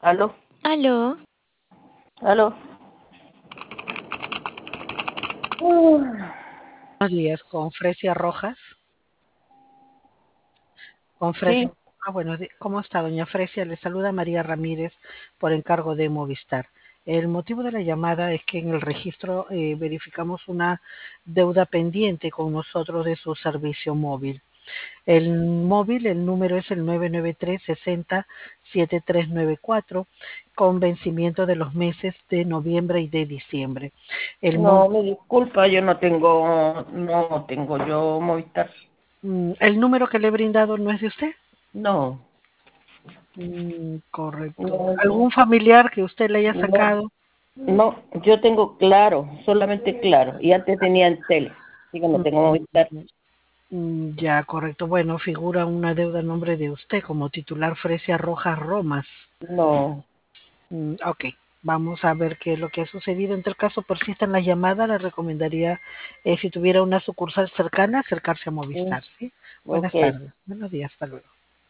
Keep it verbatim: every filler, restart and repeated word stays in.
Aló, Aló, aló. Ah, Buenos días, con Fresia Rojas. Con Fresia. sí, Ah, bueno, di- ¿cómo está, doña Fresia? Le saluda María Ramírez por encargo de Movistar. El motivo de la llamada es que en el registro eh, verificamos una deuda pendiente con nosotros de su servicio móvil. El móvil, el número es el nueve nueve tres seis cero siete tres nueve cuatro con vencimiento de los meses de noviembre y de diciembre. El no, móvil, me disculpa, yo no tengo, no tengo yo Movistar. el número que le he brindado no es de usted. No, Mm, correcto. no, ¿Algún familiar que usted le haya no, sacado? no, yo tengo Claro, solamente Claro, y antes tenía el Tele, así que no tengo Movistar. Mm, mm, ya, correcto. Bueno, figura una deuda a nombre de usted como titular Fresia Rojas Romas. No, Mm, ok, vamos a ver qué es lo que ha sucedido. En tal caso persista en la llamada, le recomendaría, eh, si tuviera una sucursal cercana, acercarse a mm, Movistar, ¿sí? ok. Buenas tardes. Buenos días, hasta luego.